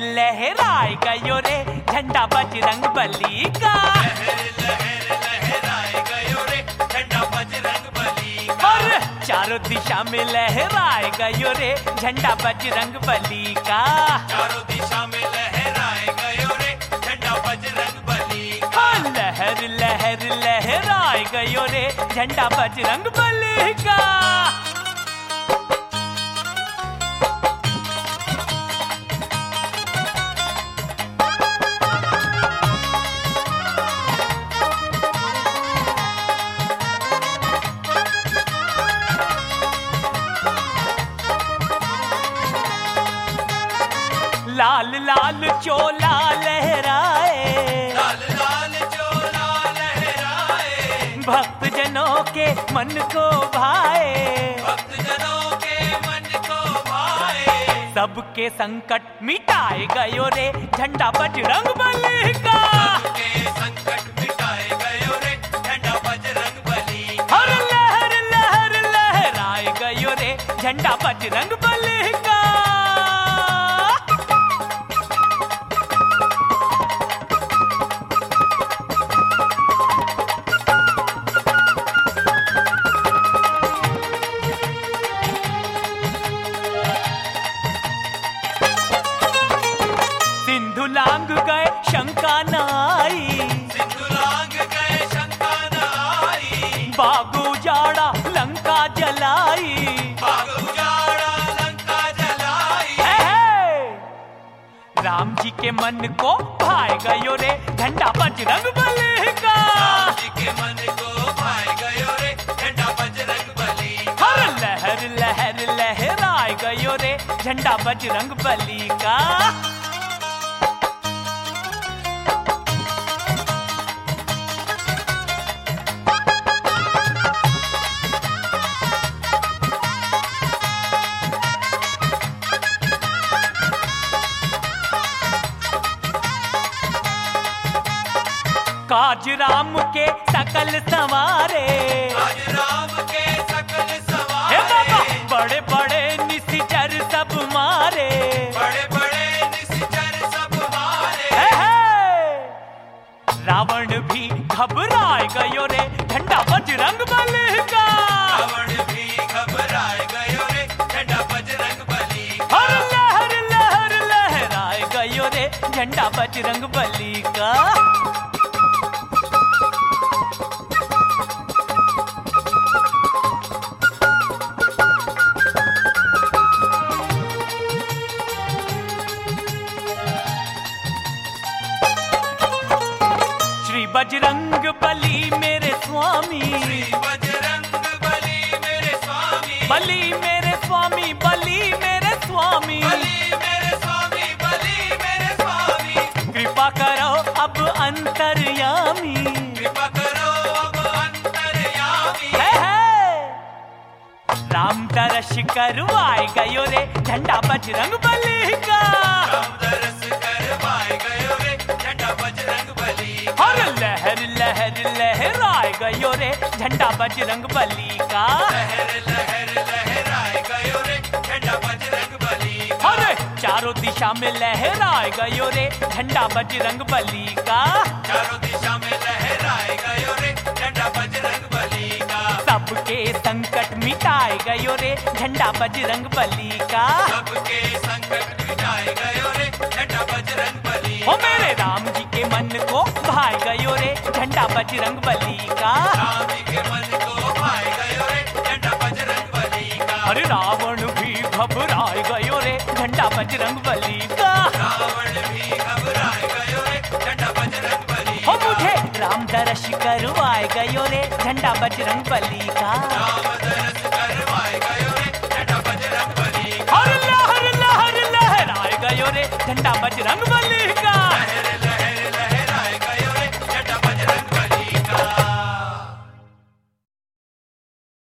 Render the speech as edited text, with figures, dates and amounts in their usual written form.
लहराए गयो रे झंडा बजरंग बली का। लहर लहराए गयो रे झंडा बजरंग बली का। और चारों दिशा में लहराए गयो रे झंडा बजरंग बली का। चारों दिशा में लहराए गयो रे झंडा बजरंग बली का। लहर लहर लहराए गयो रे झंडा बजरंग बली का। लाल लाल चोला लहराए, लाल लाल चोला लहराए, भक्त जनों के मन को भाए, भक्त जनों के मन को भाए। सबके संकट मिटाए गयो रे झंडा बजरंग बली का। सबके संकट मिटाए गयो रे झंडा बजरंग बली का। हर लहर लहर लहराए गयो रे झंडा बजरंग बली का। लांग गए शंका न आई, सिंधु लांग गए शंका न आई। बाग उजाड़ा लंका जलाई, बाग उजाड़ा लंका जलाई। राम जी के मन को भाए गयो रे झंडा बजरंग बली का। राम जी के मन को भाए गयो रे झंडा बजरंग बली का। हर लहर लहर लहराए गयो रे झंडा बजरंग बली का। काज राम के सकल संवारे, काज राम के सकल हे सवारे। बाबा बड़े बड़े निशिचर सब मारे, बड़े बड़े निश्चर सब मारे। रावण भी घबराए गयो रे झंडा बजरंग बली का। रावण भी घबराए गयो रे झंडा बजरंग बली का। हर लहर लहर लहराए गयो रे झंडा बजरंग बली का। बजरंग बली मेरे स्वामी, श्री बजरंग बली मेरे स्वामी। बली मेरे स्वामी, बली मेरे स्वामी, बली मेरे स्वामी, बली मेरे स्वामी। कृपा करो अब अंतर्यामी, कृपा करो अब अंतर्यामी। राम दर्श करवाए गयो रे झंडा बजरंग बली का। राम दरस करवाए गयो रे झंडा बजरंग बली का। हर लहर लहर लहराए गयो रे झंडा बजरंग बली का। लहर लहर लहराए गयो रे झंडा बजरंग बली का। अरे चारों दिशा में लहराए गयो रे झंडा बजरंग बली का। चारों दिशा में लहराए गयो रे झंडा बजरंग बली का। सबके संकट मिटाए गयो रे झंडा बजरंग बली का। सबके संकट मिटाए गयो रे झंडा बजरंग बली हो का। मेरे राम जी के मन को भाए गयो रे झंडा बजरंग बली का। राम जी के मन को भाए गयो रे झंडा बजरंग बली का। अरे रावण भी घबराए गयो रे झंडा बजरंग बली का। रावण भी घबराए गयो रे झंडा बजरंग बली हो का। मुझे राम दर्श करवाए गयो रे झंडा बजरंग बली का। राम